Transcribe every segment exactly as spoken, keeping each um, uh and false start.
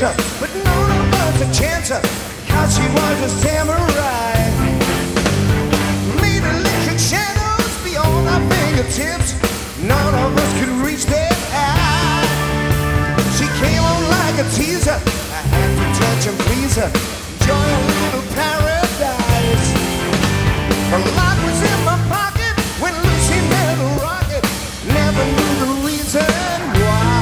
dancer, but none of us a chancer, cause she was a samurai. Made electric shadows beyond our fingertips, none of us could reach that high. She came on like a teaser, I had to touch and please her, enjoy a little paradise. Her lock was in my pocket when Lucy met a rocket, never knew the reason why.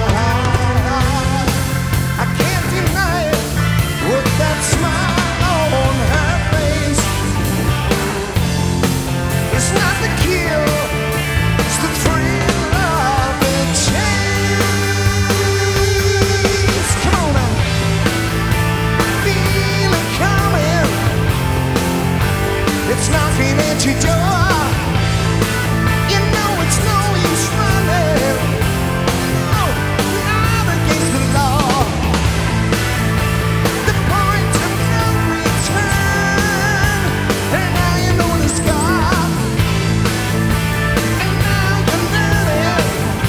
I can't deny it with that smile on her face. It's not the kill, it's the thrill of the chase. Come on now, feel it coming. It's knocking at your door. You know it's no use running. No, not against the law. The point of no return. And now you know the scar. And now you're learning.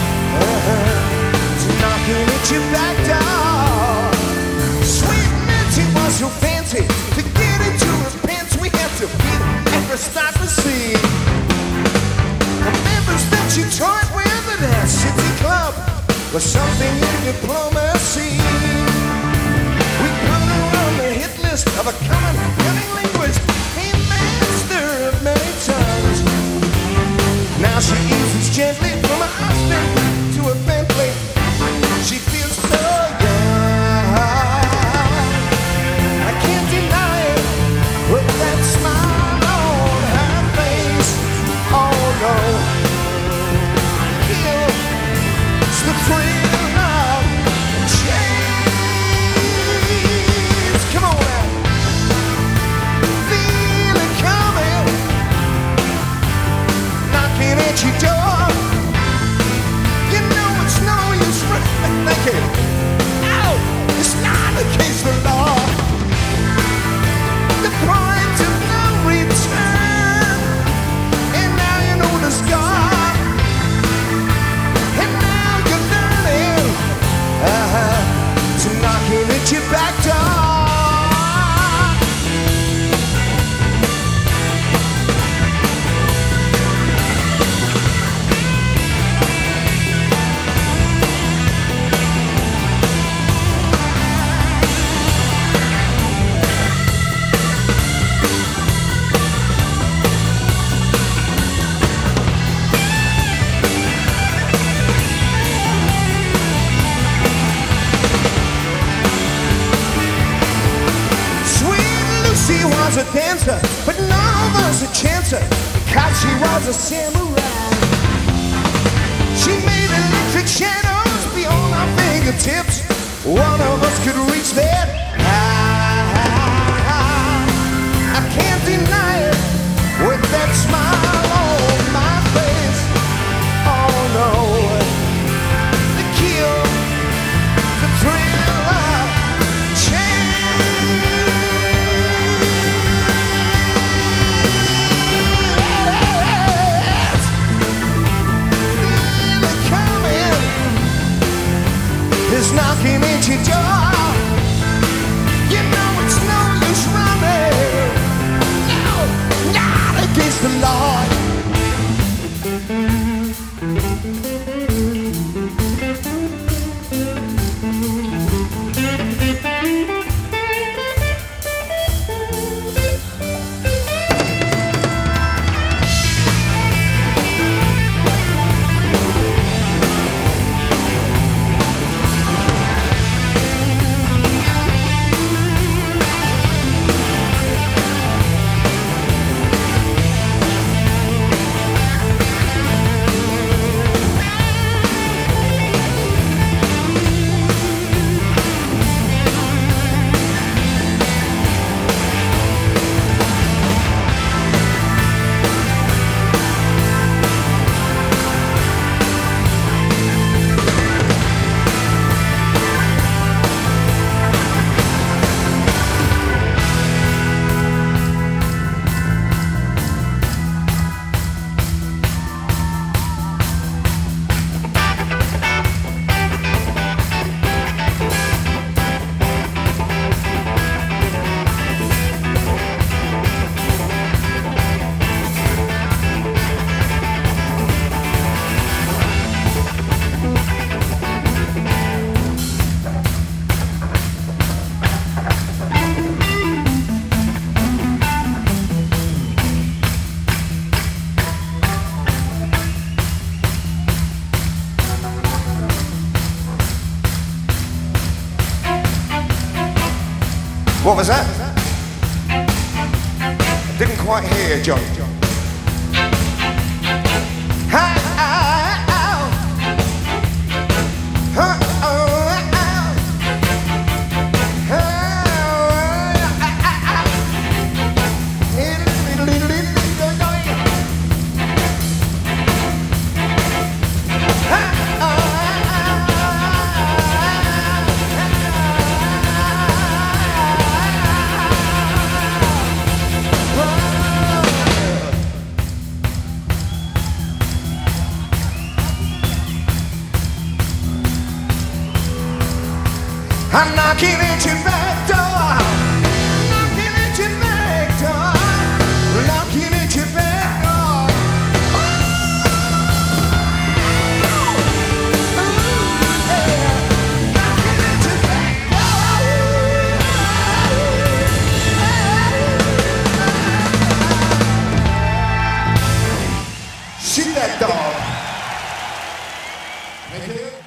It's knocking at your back door. Sweet Nancy was so fancy. To get into his pants we had to beat and start to see. The members that you toyed with at that city club was something in diplomacy. We put her on the hit list of a common cunning linguist, a master of many tongues. Now she eases gently from a Austin to a Bentley. She feels so young. I can't deny it with that smile on her face. Oh no, kill, it's the thrill of chase. Come on now, feel it coming, knocking at your door. You know it's no use running. Thank you. Ow, it's not against the law. The point of no return. And now you know the scar. And now you're learning uh-huh, to knocking at your back door. She was a dancer, but none of us a chancer, because she was a samurai. She made electric shadows beyond our fingertips. One of us could reach that high. I can't deny it with that smile on my face. Oh no, the kill, the thrill of change. Is knocking at your door. You know it's no use running. No, not against the law. What was that? I didn't quite hear you, John. Hi, ow, ow. Huh, oh, ow. Oh, ow, ow, ow. Little, little, little, little, little. Hi, oh, I'm knocking at your back door, knocking at your back door, knocking at your back door. Ooh, yeah. Knocking at your back door. Shoot that dog. Thank you.